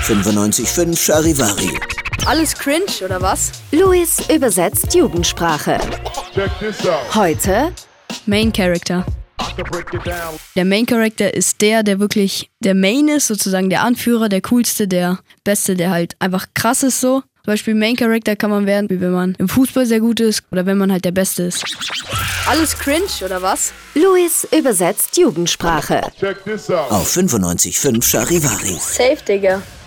95.5 Charivari. Alles cringe, oder was? Luis übersetzt Jugendsprache. Heute Main Character. Der Main Character ist der wirklich der Main ist, sozusagen der Anführer, der coolste, der Beste, der halt einfach krass ist so. Zum Beispiel Main Character kann man werden, wie wenn man im Fußball sehr gut ist oder wenn man halt der Beste ist. Alles cringe, oder was? Luis übersetzt Jugendsprache. Auf 95.5 Charivari. Safe, Digga.